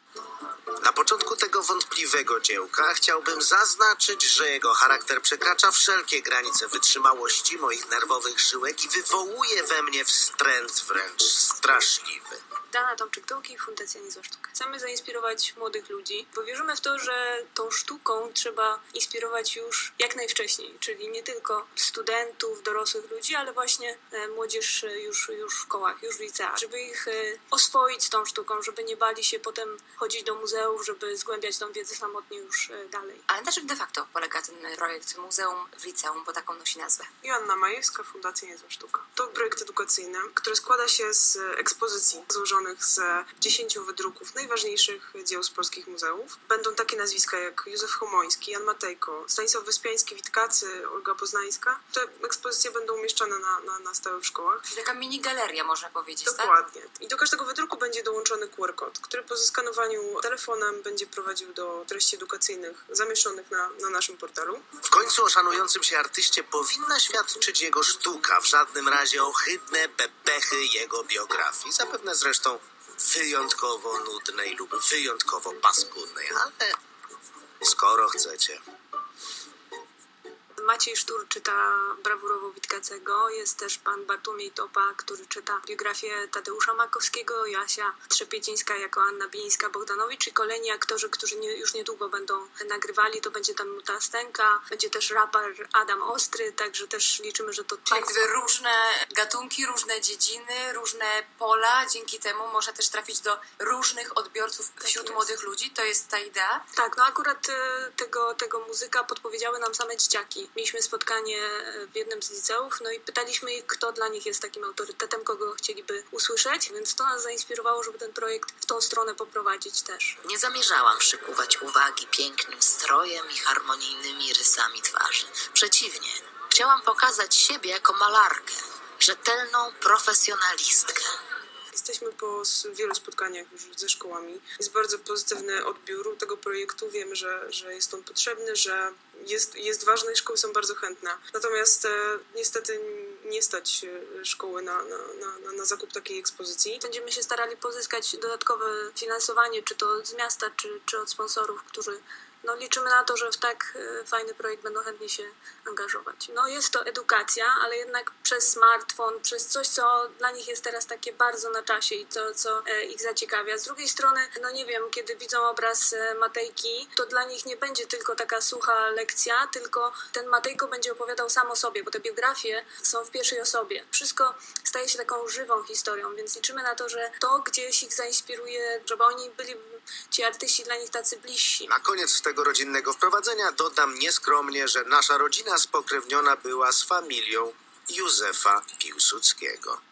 Na początku tego wątpliwego dziełka chciałbym zaznaczyć, że jego charakter przekracza wszelkie granice wytrzymałości moich nerwowych żyłek i wywołuje we mnie wstręt wręcz straszliwy. Dana Tomczyk-Dołki, Fundacja Niezła Sztuka. Chcemy zainspirować młodych ludzi, bo wierzymy w to, że tą sztuką trzeba inspirować już jak najwcześniej, czyli nie tylko studentów, dorosłych ludzi, ale właśnie młodzież już w szkołach, już w liceach, żeby ich oswoić z tą sztuką, żeby nie bali się potem chodzić do muzeów, żeby zgłębiać tą wiedzę samotnie już dalej. Ale na czym de facto polega ten projekt Muzeum w Liceum, bo taką nosi nazwę? Joanna Majewska, Fundacja Niezła Sztuka. To projekt edukacyjny, który składa się z ekspozycji złożonych z 10 wydruków najważniejszych dzieł z polskich muzeów. Będą takie nazwiska jak Józef Chomoński, Jan Matejko, Stanisław Wyspiański, Witkacy, Olga Poznańska. Te ekspozycje będą umieszczane na stałe w szkołach. Czyli taka mini galeria, można powiedzieć, Dokładnie. Tak? I do każdego wydruku będzie dołączony QR kod, który po zeskanowaniu telefonem będzie prowadził do treści edukacyjnych zamieszczonych na naszym portalu. W końcu o szanującym się artyście powinna świadczyć jego sztuka, w żadnym razie ohydne bebechy jego biografii, zapewne zresztą wyjątkowo nudnej lub wyjątkowo paskudnej, ale skoro chcecie. Maciej Sztur czyta brawurowo Witkacego, jest też pan Bartłomiej Topa, który czyta biografię Tadeusza Makowskiego, Jasia Trzepiecińska jako Anna Bilińska-Bogdanowicz i kolejni aktorzy, którzy już niedługo będą nagrywali, to będzie tam Nuta Stęka, będzie też raper Adam Ostry, także też liczymy, że to... Czyli jakby różne gatunki, różne dziedziny, różne pola, dzięki temu można też trafić do różnych odbiorców wśród młodych ludzi, to jest ta idea? Tak, no akurat tego muzyka podpowiedziały nam same dzieciaki. Mieliśmy spotkanie w jednym z liceów, no i pytaliśmy ich, kto dla nich jest takim autorytetem, kogo chcieliby usłyszeć, więc to nas zainspirowało, żeby ten projekt w tą stronę poprowadzić też. Nie zamierzałam przykuwać uwagi pięknym strojem i harmonijnymi rysami twarzy. Przeciwnie, chciałam pokazać siebie jako malarkę, rzetelną profesjonalistkę. Jesteśmy po wielu spotkaniach już ze szkołami. Jest bardzo pozytywny odbiór tego projektu. Wiemy, że jest on potrzebny, że jest ważny i szkoły są bardzo chętne. Natomiast niestety nie stać szkoły na zakup takiej ekspozycji. Będziemy się starali pozyskać dodatkowe finansowanie, czy to z miasta, czy od sponsorów, którzy liczymy na to, że w tak fajny projekt będą chętnie się angażować. Jest to edukacja, ale jednak przez smartfon, przez coś, co dla nich jest teraz takie bardzo na czasie i co ich zaciekawia. Z drugiej strony, nie wiem, kiedy widzą obraz Matejki, to dla nich nie będzie tylko taka sucha lekcja, tylko ten Matejko będzie opowiadał sam o sobie, bo te biografie są w pierwszej osobie. Wszystko staje się taką żywą historią, więc liczymy na to, że to gdzieś ich zainspiruje, żeby oni byli, ci artyści dla nich tacy bliżsi. Na koniec tego rodzinnego wprowadzenia dodam nieskromnie, że nasza rodzina spokrewniona była z familią Józefa Piłsudskiego.